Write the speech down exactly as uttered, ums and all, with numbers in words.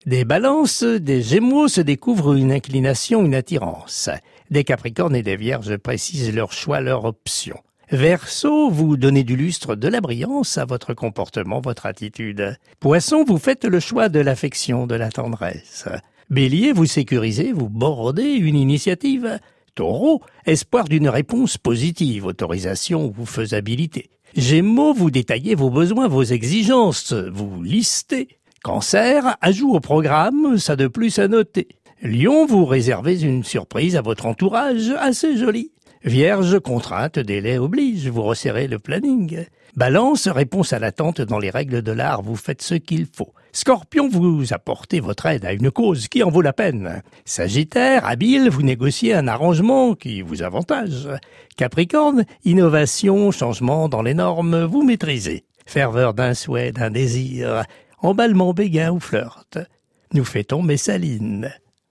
Des balances, des gémeaux se découvrent une inclination, une attirance. Des capricornes et des vierges précisent leur choix, leur option. Verseau, vous donnez du lustre, de la brillance à votre comportement, votre attitude. Poisson, vous faites le choix de l'affection, de la tendresse. Bélier, vous sécurisez, vous bordez une initiative. Taureau, espoir d'une réponse positive, autorisation ou faisabilité. Gémeaux, vous détaillez vos besoins, vos exigences, vous listez. Cancer, ajout au programme, ça de plus à noter. Lion, vous réservez une surprise à votre entourage, assez jolie. Vierge, contrainte, délai oblige, vous resserrez le planning. Balance, réponse à l'attente dans les règles de l'art, vous faites ce qu'il faut. Scorpion, vous apportez votre aide à une cause qui en vaut la peine. Sagittaire, habile, vous négociez un arrangement qui vous avantage. Capricorne, innovation, changement dans les normes, vous maîtrisez. Ferveur d'un souhait, d'un désir, emballement béguin ou flirt. Nous fêtons Messaline.